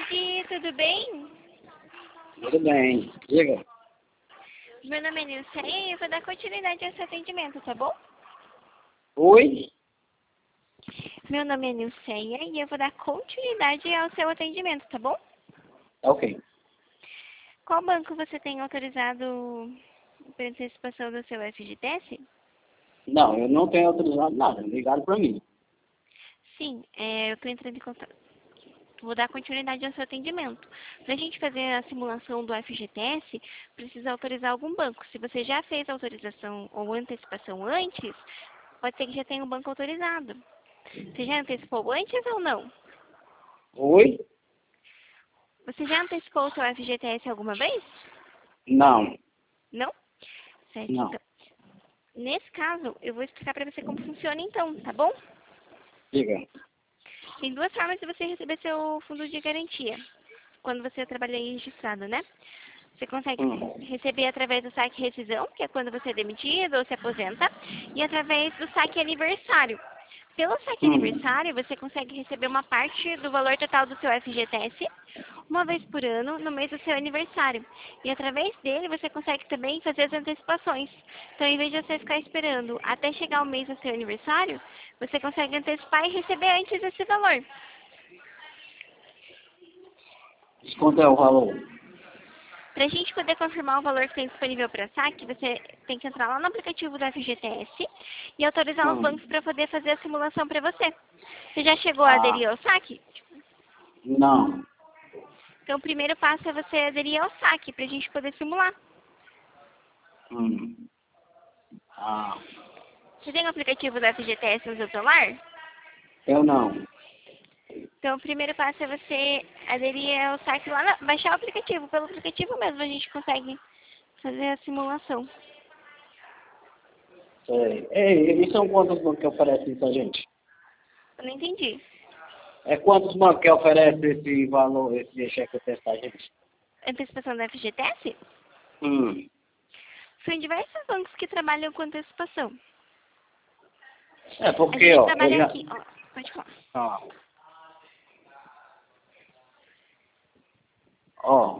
tarde, tudo bem? Tudo bem, diga. Meu nome é Nilce e eu vou dar continuidade ao seu atendimento, tá bom? Oi? Meu nome é Nilceia e eu vou dar continuidade ao seu atendimento, tá bom? Ok. Qual banco você tem autorizado para antecipação do seu FGTS? Não, eu não tenho autorizado nada, ligaram para mim. Sim, eu estou entrando em contato. Vou dar continuidade ao seu atendimento. Para a gente fazer a simulação do FGTS, precisa autorizar algum banco. Se você já fez a autorização ou antecipação antes, pode ser que já tenha um banco autorizado. Você já antecipou antes ou não? Oi? Você já antecipou o seu FGTS alguma vez? Não, Não? Certo, não. então. Nesse caso, eu vou explicar para você como funciona então, tá bom? Diga. Tem duas formas de você receber seu fundo de garantia, quando você trabalha aí registrado, né? Você consegue Hum. receber através do saque rescisão, que é quando você é demitido ou se aposenta, e através do saque aniversário. Pelo saque Hum. aniversário, você consegue receber uma parte do valor total do seu FGTS, uma vez por ano, no mês do seu aniversário. E através dele, você consegue também fazer as antecipações. Então, em vez de você ficar esperando até chegar o mês do seu aniversário, você consegue antecipar e receber antes esse valor. Quanto é o valor? Para a gente poder confirmar o valor que tem disponível para saque, você tem que entrar lá no aplicativo do FGTS e autorizar os bancos Hum. para poder fazer a simulação para você. Você já chegou a Ah, aderir ao saque? não. Então, o primeiro passo é você aderir ao saque para a gente poder simular. Hum. Ah, Você tem o aplicativo do FGTS no seu celular? eu não. Então, o primeiro passo é você aderir ao site lá, baixar o aplicativo. Pelo aplicativo mesmo a gente consegue fazer a simulação. Sei. Ei, e são quantos bancos que oferecem isso a gente? Eu não entendi. É quantos bancos que oferecem esse valor, esse cheque teste a gente? Antecipação do FGTS? Hum. São diversos bancos que trabalham com antecipação. É A porque, gente ó, eu trabalha já... aqui, ó, pode falar. Ah. Ó,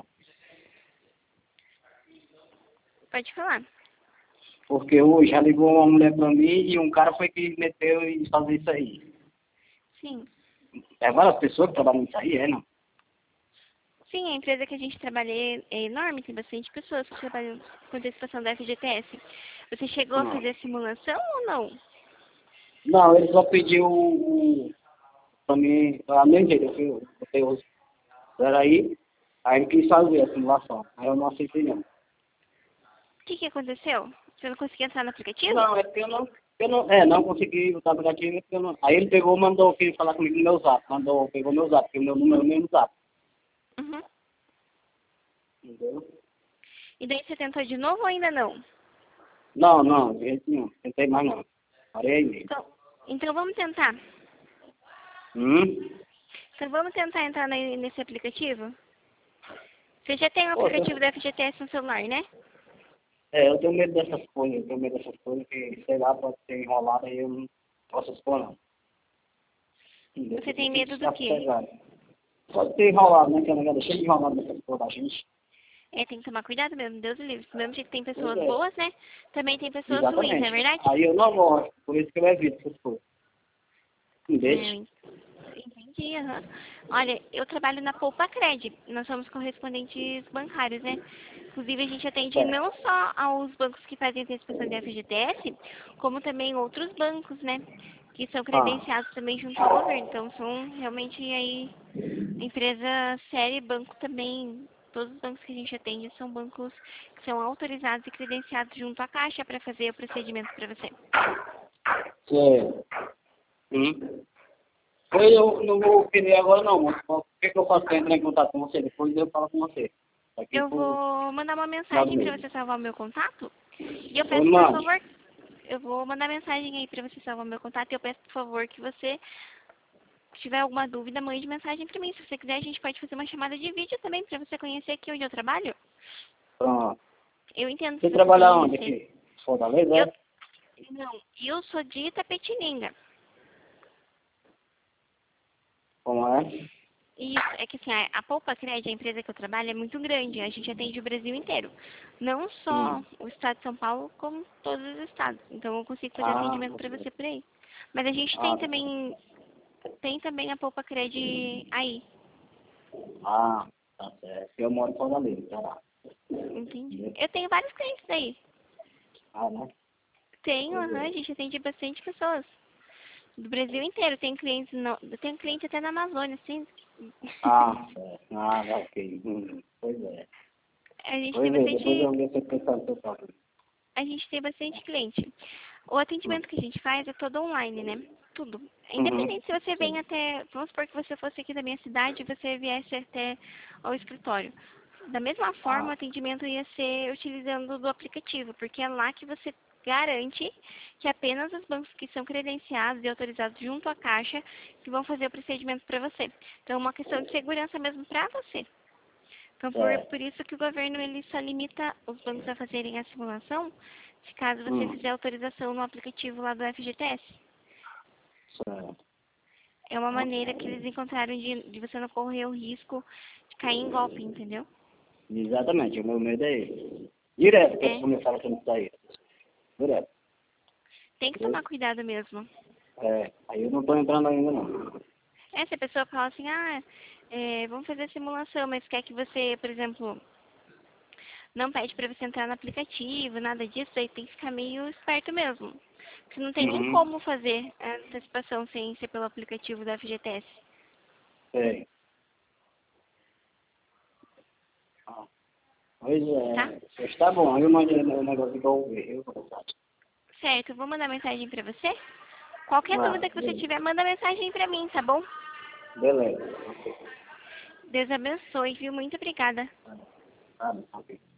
Pode falar. porque hoje já ligou uma mulher pra mim e um cara foi que meteu e fazer isso aí. Sim. É várias pessoas que trabalham nisso aí, é, não? Sim, a empresa que a gente trabalha é enorme, tem bastante pessoas que trabalham com antecipação da FGTS. Você chegou a Hum. fazer a simulação ou não? Não, ele só pediu pra mim, a mesma jeito, eu botei os era aí ele quis fazer a simulação. Aí eu não aceitei não. O que que aconteceu? Você não conseguiu entrar no aplicativo? Não, é porque não consegui botar o aplicativo, porque eu não. Aí ele pegou, mandou aqui falar comigo no meu zap, pegou meu zap, porque o meu número é o mesmo zap. Uhum. Entendeu? E daí você tentou de novo ou ainda não? Não, de jeito nenhum. Tentei mais não. Parei aí. Então vamos tentar. Hum? Então vamos tentar entrar nesse aplicativo? Você já tem o Pô, aplicativo da FGTS no celular, né? eu tenho medo dessas coisas, que, sei lá, pode ser enrolado e eu não posso expor não. Entendeu? Você Tem tem que medo do ficar quê? sossegado. Pode ter enrolado, né? Que é um negócio cheio de enrolado nessas coisas da gente. Tem que tomar cuidado mesmo, Deus o livre. Do mesmo jeito que tem Pois pessoas é, boas, né? Também tem pessoas ruins, não é exatamente. verdade? Aí eu não gosto, por isso que eu evito essas coisas. Entende? Eu entendi, aham. Olha, eu trabalho na Poupa Cred. Nós somos correspondentes bancários, né? Inclusive, a gente atende Certo. não só aos bancos que fazem antecipação de FGTS, como também outros bancos, né? Que são Ah, credenciados também junto ao governo. Então, são realmente aí empresa séria e banco também. Todos os bancos que a gente atende são bancos que são autorizados e credenciados junto à Caixa para fazer o procedimento para você. certo. Pois eu não vou querer agora não, mas o que eu faço para entrar em contato com você? Depois eu falo com você. Aqui Eu por vou mandar uma lado mensagem para mesmo. você salvar o meu contato. E eu Oi, peço, por mano. favor, eu vou mandar mensagem aí para você salvar o meu contato. E eu peço, por favor, que você, se tiver alguma dúvida, mande mensagem para mim. Se você quiser, a gente pode fazer uma chamada de vídeo também para você conhecer aqui onde eu trabalho. Pronto. Eu entendo Você que você trabalha tem onde receio. aqui? Fortaleza, Eu, é? não, eu sou de Itapetininga. Como é? Isso, é que assim, a Poupa Cred, a empresa que eu trabalho, é muito grande. A gente atende o Brasil inteiro. Não só o estado de São Paulo, como todos os estados. Então eu consigo fazer Ah, atendimento para você por aí. Mas a gente ah, tem também a Poupa Cred aí. ah, tá certo. Eu moro em Fortaleza, tá? Entendi. Eu tenho vários clientes aí. Ah, né? Tenho, Pois aham, a é. gente atende bastante pessoas. Do Brasil inteiro. Tem clientes, não, tem cliente até na Amazônia, assim. Ah, certo. Ah, ok. Pois é. A gente tem Pois é, depois bastante, eu ver se eu pensar no seu papo. a gente tem bastante cliente. O atendimento que a gente faz é todo online, né? Tudo. Uhum. Independente se você vem Sim. até, vamos supor que você fosse aqui da minha cidade e você viesse até ao escritório. Da mesma forma, o Ah, atendimento ia ser utilizando do aplicativo, porque é lá que você garante que apenas os bancos que são credenciados e autorizados junto à Caixa que vão fazer o procedimento para você. Então, é uma questão de segurança mesmo para você. Então, certo. por isso que o governo ele só limita os bancos a fazerem a simulação se caso você Hum, fizer autorização no aplicativo lá do FGTS. certo. É uma maneira que Ok. eles encontraram de você não correr o risco de cair em golpe, entendeu? Exatamente, o meu medo é esse. Direto que eles É, começaram a sair. Direto. tem que tomar Entendeu? cuidado mesmo. É, aí eu não tô entrando ainda não. Se a pessoa fala assim, vamos fazer a simulação, mas quer que você, por exemplo, não pede para você entrar no aplicativo, nada disso, aí tem que ficar meio esperto mesmo. Porque não tem nem Uhum. como fazer a antecipação sem ser pelo aplicativo da FGTS, É. Ah, pois tá? é. Pois tá bom, eu mandei o negócio que eu ver. Eu vou botar. Certo, eu vou mandar mensagem para você. Qualquer Ah, dúvida que você beleza. tiver, manda mensagem para mim, tá bom? Beleza. Ok. Deus abençoe, viu? Muito obrigada. Ah, ok.